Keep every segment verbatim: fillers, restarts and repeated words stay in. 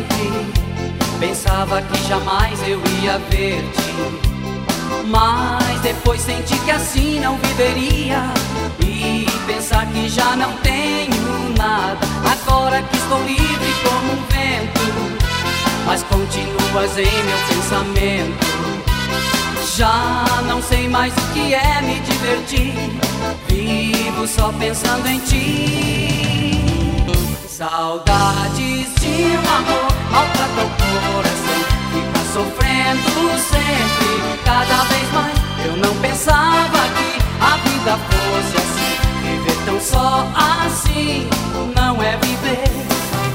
sempre. Pensava que jamais eu ia ver-te, mas depois senti que assim não viveria. E pensar que já não tenho nada, agora que estou livre como um vento, mas continuas em meu pensamento. Já não sei mais o que é me divertir, vivo só pensando em ti. Saudades de um amor maltrata o coração, fica sofrendo sempre, cada vez mais. Eu não pensava que a vida fosse assim, viver tão só assim não é viver.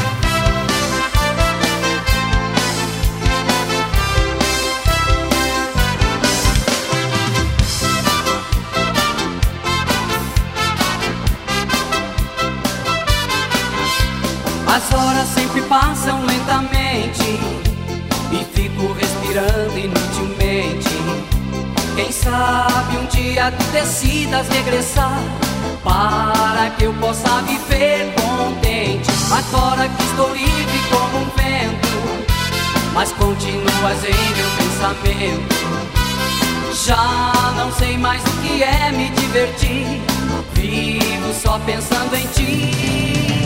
As horas sempre passam lentamente e fico respirando inutilmente. Quem sabe um dia tu decidas regressar, para que eu possa viver contente. Agora que estou livre como um vento, mas continuas em meu pensamento. Já não sei mais o que é me divertir, vivo só pensando em ti.